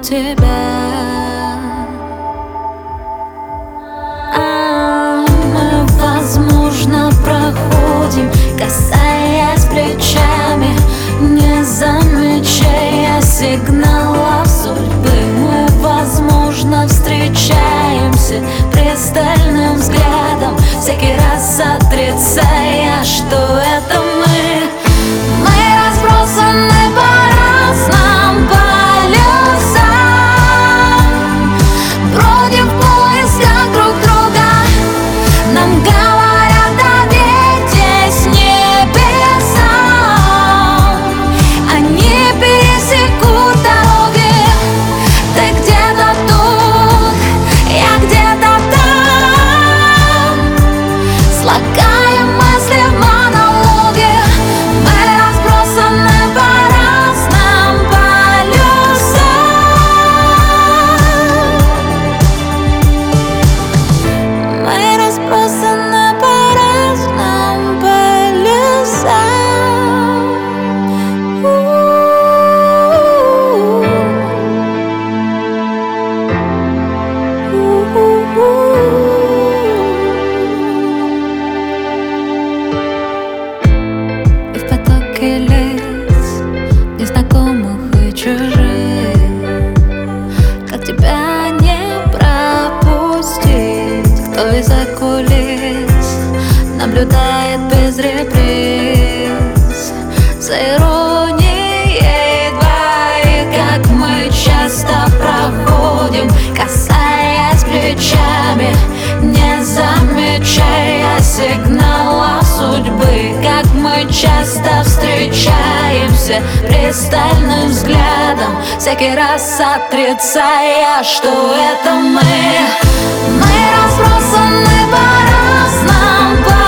тебя. Мы, возможно, проходим, касаясь плечами, не замечая сигналов судьбы. Мы, возможно, встречаемся пристальным взглядом, всякий раз отрицая, что это мы. Мы разбросаны по разным полюсам, бродим в поисках друг друга. Нам говорят, доверьтесь небесам, они пересекут дороги. Ты где-то тут, я где-то там, слагаем мысли в монологе. Мы разбросаны по разным полюсам. Мы разбросаны по разным полюсам. И в потоке лиц, незнакомых и чужих, как тебя не пропустить? Кто из-за кулис наблюдает без реприз за иронией двоих? Как мы часто проходим, касаясь плечами, не замечая сигналов судьбы. Как мы часто встречаемся пристальным взглядом, всякий раз отрицая, что это мы. Мы разбросаны по разным